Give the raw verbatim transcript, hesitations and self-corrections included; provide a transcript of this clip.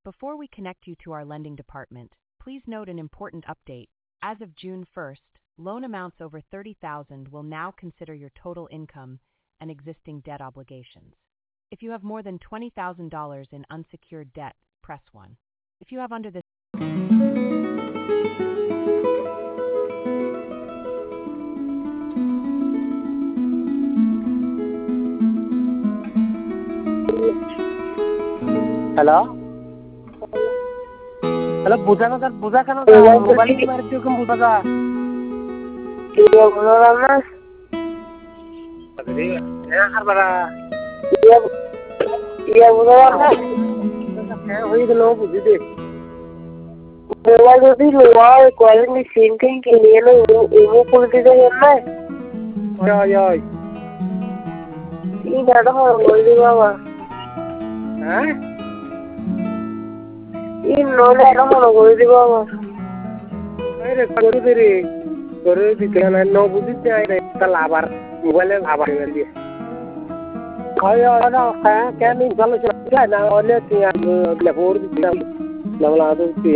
Before we connect you to our lending department, please note an important update. As of June first, loan amounts over thirty thousand dollars will now consider your total income and existing debt obligations. If you have more than twenty thousand dollars in unsecured debt, press one. If you have under this Hello? Hello, buza na sir, buza ka na sir. Mobile ki mari kung buza ka. Iya beneran mas. Jadi, ya harbara. Iya, iya beneran mas. Kayak hoy gelo buzi de. Mobile যদি lower quality syncing के लिए ना इमो করে দিতে না। Oy oy. এই দাদা বলি বাবা। হ্যাঁ? এই নোলে না মনে করে দিব বাবা। আরে করে দে রে। করে দিতে না নো বুঝিতে আই রে তাহলে আবার মোবাইলে আবার দিয়ে। হয় না কেন কেন ভালো ছিল না হলে তুই আর লেপোর দিতে না বলা তো